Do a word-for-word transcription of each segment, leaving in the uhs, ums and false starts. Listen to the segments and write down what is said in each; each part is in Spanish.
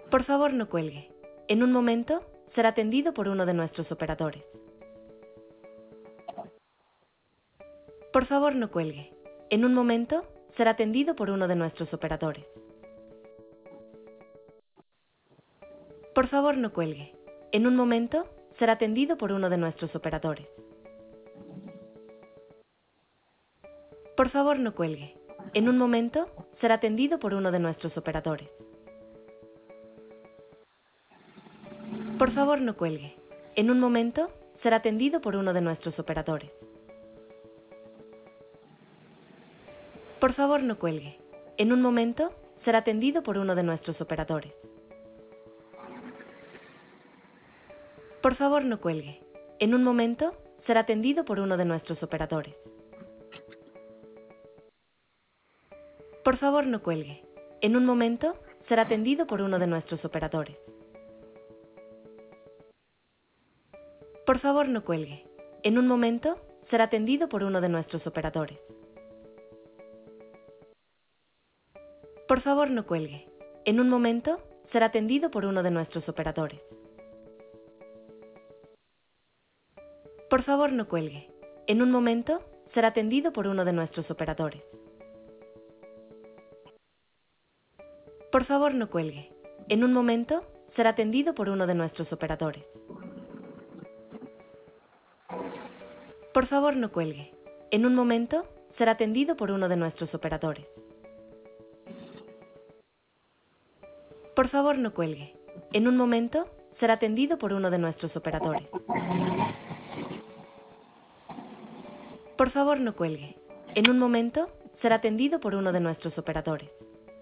Por favor, no cuelgue. En un momento, será atendido por uno de nuestros operadores. Por favor, no cuelgue. En un momento, será atendido por uno de nuestros operadores. Por favor, no cuelgue. En un momento, será atendido por uno de nuestros operadores. Por favor, no cuelgue. En un momento, será atendido por uno de nuestros operadores. Por favor, no cuelgue. En un momento, será atendido por uno de nuestros operadores. Por favor, no cuelgue. En un momento, será atendido por uno de nuestros operadores. Por favor, no cuelgue. En un momento, será atendido por uno de nuestros operadores. Por favor, no cuelgue. En un momento, será atendido por uno de nuestros operadores. Por favor, no cuelgue. En un momento, será atendido por uno de nuestros operadores. Por favor, no cuelgue. En un momento, será atendido por uno de nuestros operadores. Por favor, no cuelgue. En un momento, será atendido por uno de nuestros operadores. Por favor, no cuelgue. En un momento, será atendido por uno de nuestros operadores. Por favor, no cuelgue. En un momento, será atendido por uno de nuestros operadores. Por favor, no cuelgue. En un momento, será atendido por uno de nuestros operadores. Por favor, no cuelgue. En un momento, será atendido por uno de nuestros operadores.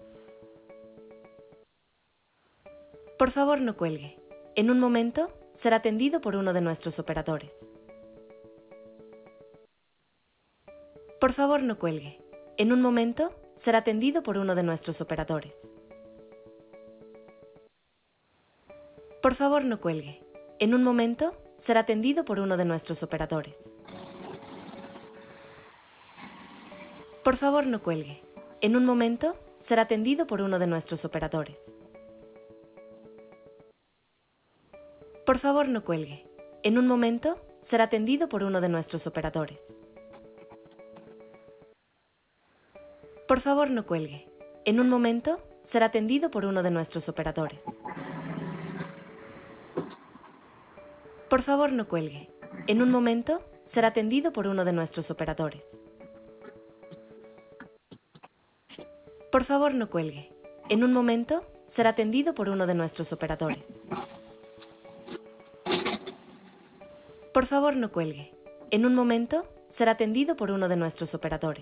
Por favor, no cuelgue. En un momento, será atendido por uno de nuestros operadores. Por favor, no cuelgue. En un momento, será atendido por uno de nuestros operadores. Por favor, no cuelgue. En un momento, será atendido por uno de nuestros operadores. Por favor, no cuelgue. En un momento, será atendido por uno de nuestros operadores. Por favor, no cuelgue. En un momento, será atendido por uno de nuestros operadores. Por favor, no cuelgue. En un momento, será atendido por uno de nuestros operadores. Por favor, no cuelgue. En un momento, será atendido por uno de nuestros operadores. Por favor, no cuelgue. En un momento, será atendido por uno de nuestros operadores. Por favor, no cuelgue. En un momento, será atendido por uno de nuestros operadores.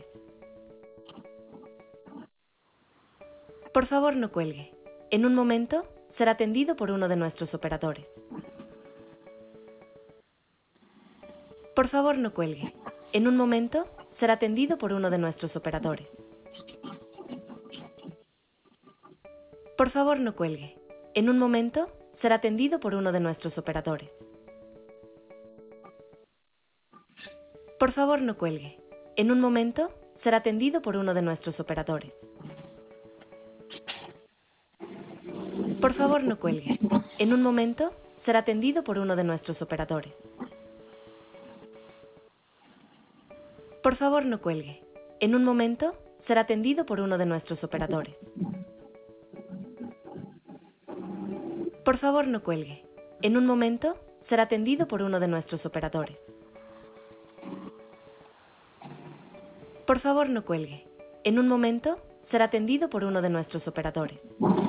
Por favor, no cuelgue. En un momento, será atendido por uno de nuestros operadores. Por favor, no cuelgue. En un momento, será atendido por uno de nuestros operadores. Por favor, no cuelgue. En un momento, será atendido por uno de nuestros operadores. Por favor, no cuelgue. En un momento, será atendido por uno de nuestros operadores. Por favor, no cuelgue. En un momento, será atendido por uno de nuestros operadores. Por favor, no cuelgue. En un momento, será atendido por uno de nuestros operadores. Por favor, no cuelgue. En un momento, será atendido por uno de nuestros operadores. Por favor, no cuelgue. En un momento, será atendido por uno de nuestros operadores.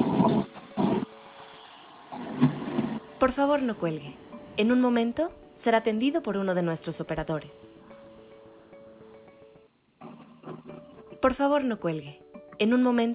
Por favor, no cuelgue. En un momento, será atendido por uno de nuestros operadores. Por favor, no cuelgue. En un momento,